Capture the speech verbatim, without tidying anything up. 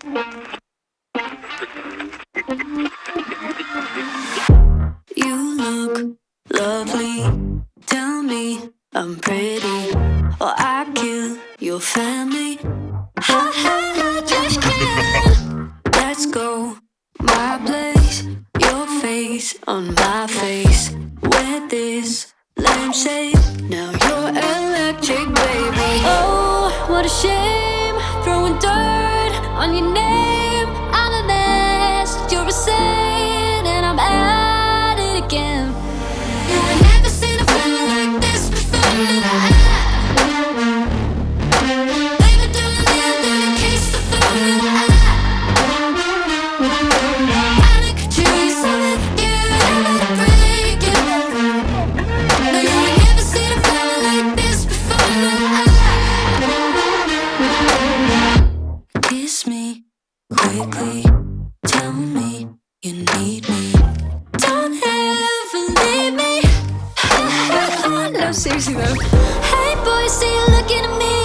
You look lovely. Tell me I'm pretty, or I kill your family. Ha ha ha, just kidding. Let's go, my place. Your face on my face. With this lampshade, now you're electric, baby. Oh, what a shame. Throwing dirt on your name. I'm a mess. You're a saint, and I'm at it again. You ain't never seen a feeling like this before. Baby, don't let me kiss the phone. I like a tree, so that you never break it. No, you ain't never seen a feeling like this before. Kiss me quickly. Tell me you need me. Don't ever leave me. No, seriously though. Hey boy, see you looking at me.